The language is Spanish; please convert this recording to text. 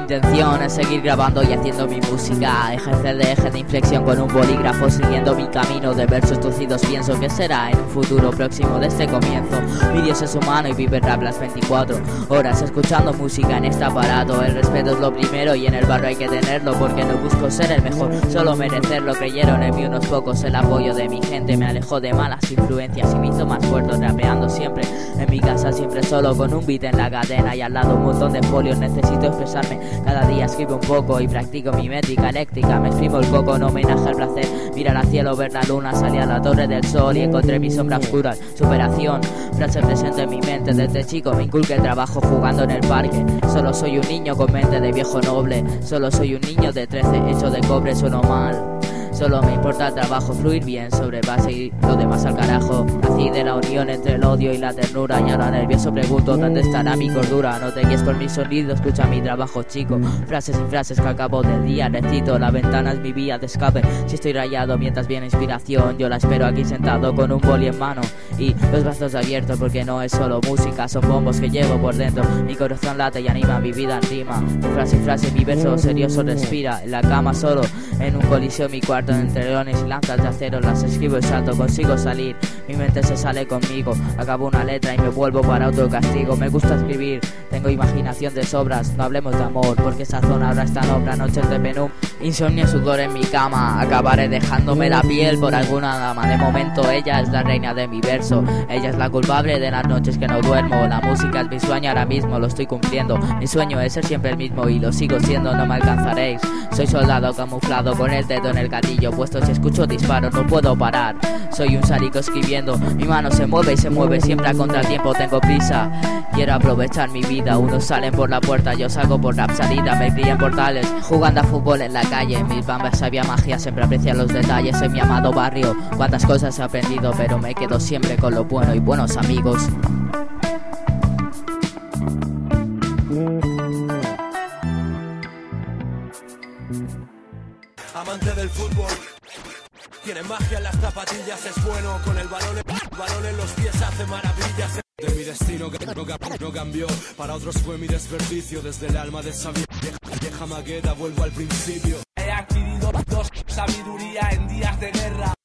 intención es seguir grabando y haciendo mi música, ejercer de eje de inflexión con un bolígrafo, siguiendo mi camino de versos torcidos. Pienso que será en un futuro próximo de este comienzo. Mi Dios es humano y vive rap las 24 horas escuchando música en este aparato. El respeto es lo primero y en el barrio hay que tenerlo, porque no busco ser el mejor, solo merecerlo. Creyeron en mí unos pocos, el apoyo de mi gente me alejó de malas influencias y me hizo más fuerte, rapeando siempre en mi casa, siempre solo con un beat en la cadena y al lado un montón de folios. Necesito expresarme, cada día escribo un poco y practico mi métrica eléctrica. Me exprimo el coco en homenaje al placer, mirar al cielo, ver la luna, salí a la torre del sol y encontré mi sombra oscura. Superación, frase presente en mi mente. Desde chico me inculqué el trabajo jugando en el parque. Solo soy un niño con mente de viejo noble, solo soy un niño de 13 hecho de cobre. Sueno mal, solo me importa el trabajo, fluir bien sobre base y lo demás al carajo. Nací de la unión entre el odio y la ternura y ahora nervioso pregunto ¿dónde estará mi cordura? No te guíes por mi sonido, escucha mi trabajo, chico. Frases y frases que al cabo del día recito. La ventana es mi vía de escape, si estoy rayado mientras viene inspiración yo la espero aquí sentado con un boli en mano y los brazos abiertos, porque no es solo música, son bombos que llevo por dentro. Mi corazón late y anima mi vida en rima. Frase y frase mi verso serioso respira. En la cama solo, en un coliseo mi cuarto, entre leones y lanzas de acero las escribo y salto, consigo salir, mi mente se sale conmigo, acabo una letra y me vuelvo para otro castigo. Me gusta escribir, tengo imaginación de sobras, no hablemos de amor porque esa zona ahora está en obra. Noches de penum, insomnio, sudor en mi cama, acabaré dejándome la piel por alguna dama. De momento ella es la reina de mi verso, ella es la culpable de las noches que no duermo. La música es mi sueño, ahora mismo lo estoy cumpliendo. Mi sueño es ser siempre el mismo y lo sigo siendo, no me alcanzaréis. Soy soldado camuflado con el dedo en el gatillo puesto, si escucho disparos no puedo parar. Soy un sádico escribiendo, mi mano se mueve y se mueve siempre a contratiempo. Tengo prisa, quiero aprovechar mi vida. Unos salen por la puerta, yo salgo por la salida. Me brillan portales, jugando a fútbol en la calle. Mis bambas había magia, siempre aprecian los detalles en mi amado barrio. Cuántas cosas he aprendido, pero me quedo siempre con lo bueno y buenos amigos. Amante del fútbol, tiene magia en las zapatillas, es bueno con el balón en los pies, hace maravillas. De mi destino que no cambió, para otros fue mi desperdicio. Desde el alma de esa vieja maqueta vuelvo al principio. He adquirido dos sabiduría en días de guerra.